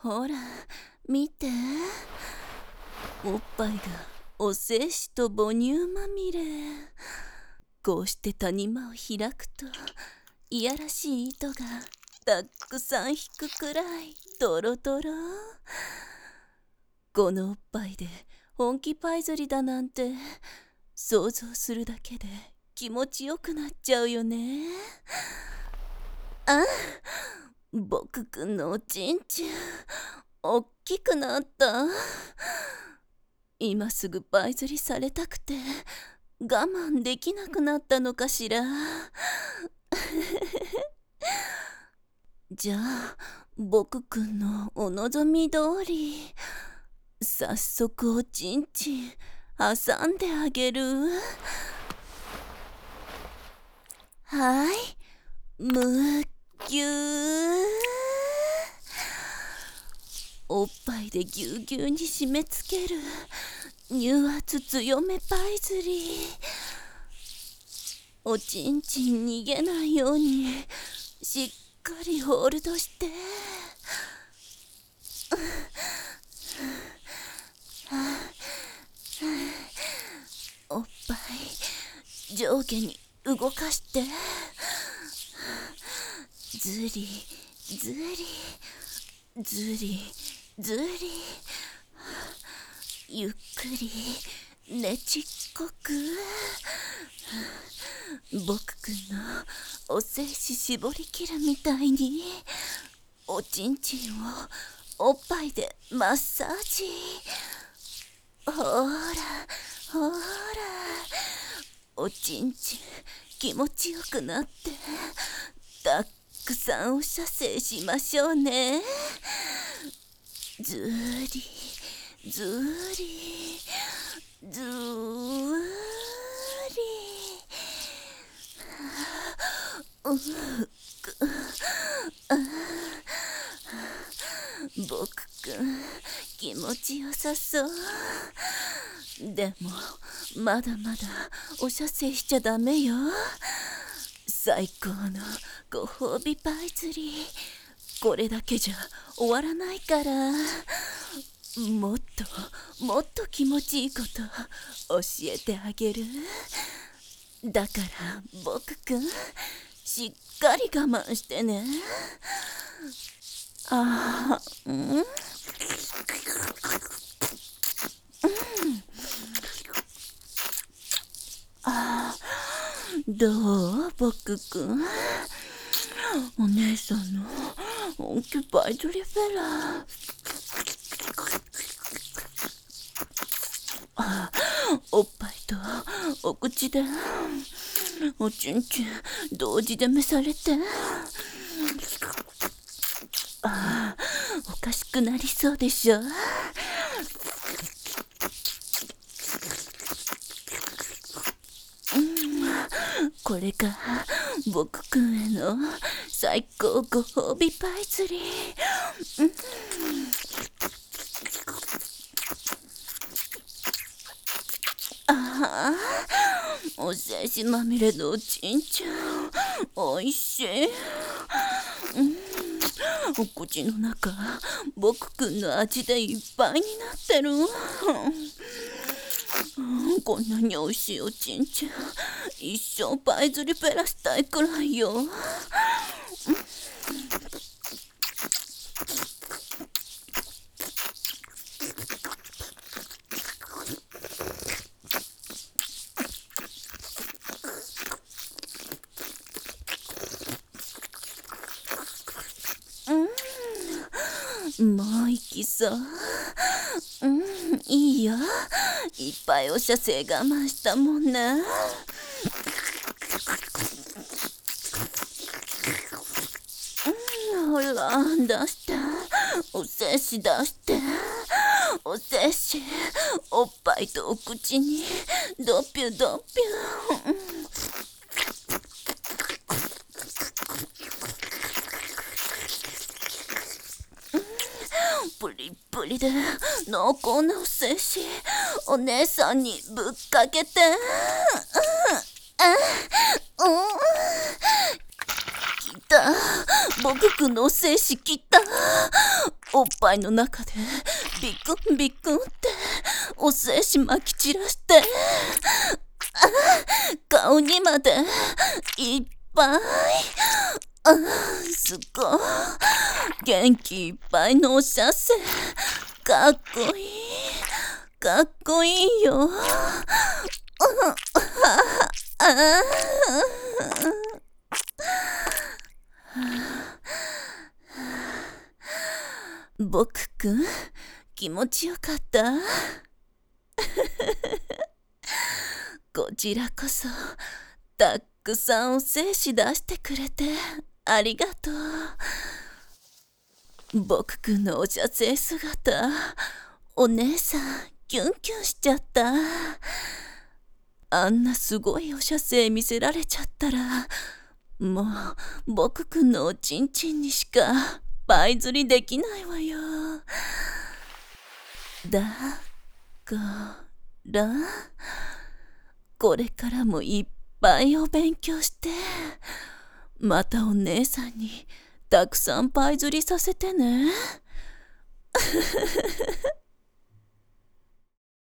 ほら見て、おっぱいがお精子と母乳まみれ。こうして谷間を開くと、いやらしい糸がたくさん引くくらいドロドロ。このおっぱいで本気パイ釣りだなんて想像するだけで気持ちよくなっちゃうよね。あ、僕くんのおちんちんおっきくなった。今すぐパイ釣りされたくて我慢できなくなったのかしら。じゃあ僕くんのお望み通り早速おちんちん挟んであげる。はい、むっぎゅー。おっぱいでぎゅうぎゅうに締め付ける乳圧強めパイ釣り。おちんちん逃げないようにしっかりホールドして。おっぱい上下に動かして、ずりずりずりずり、ゆっくりねちっこく。僕くんのお精子絞り切るみたいにおちんちんをおっぱいでマッサージ。ほらほら、おちんちん気持ちよくなってたくさんお射精しましょうね。ずりずりずーり。僕くん気持ちよさそう。でもまだまだお射精しちゃダメよ。最高のご褒美パイ釣り、これだけじゃ終わらないから、もっともっと気持ちいいこと教えてあげる。だから僕くんしっかり我慢してね。あー、どう僕くん、お姉さんの本気パイ釣りフェラ。おっぱいとお口でおちんちん同時で召されて、おかしくなりそうでしょ。これが僕くんへの最高ご褒美パイ釣り。お精子まみれのおちんちゃんおいしい。お口の中僕くんの味でいっぱいになってる。こんなにおいしいおちんちゃん一生パイ釣りペラしたいくらいよ。もういきそう。いいよ、いっぱいお射精我慢したもんね。ほら出して、お精子出して、お精子おっぱいとお口にドピュドピュ。プリップリで濃厚なお精子お姉さんにぶっかけて。きた、 僕くんのお精子切った。おっぱいの中でビクンビクンってお精子まき散らして、顔にまでいっぱい。すごい元気いっぱいのお射精。かっこいい、かっこいいよ。僕くん、気持ちよかった？こちらこそ、たくさんお精子出してくれてありがとう。僕くんのお射精姿、お姉さんキュンキュンしちゃった。あんなすごいお射精見せられちゃったら、もう僕くんのおちんちんにしかパイ釣りできないわよ。だからこれからもいっぱいお勉強して、またお姉さんにたくさんパイ釣りさせてね。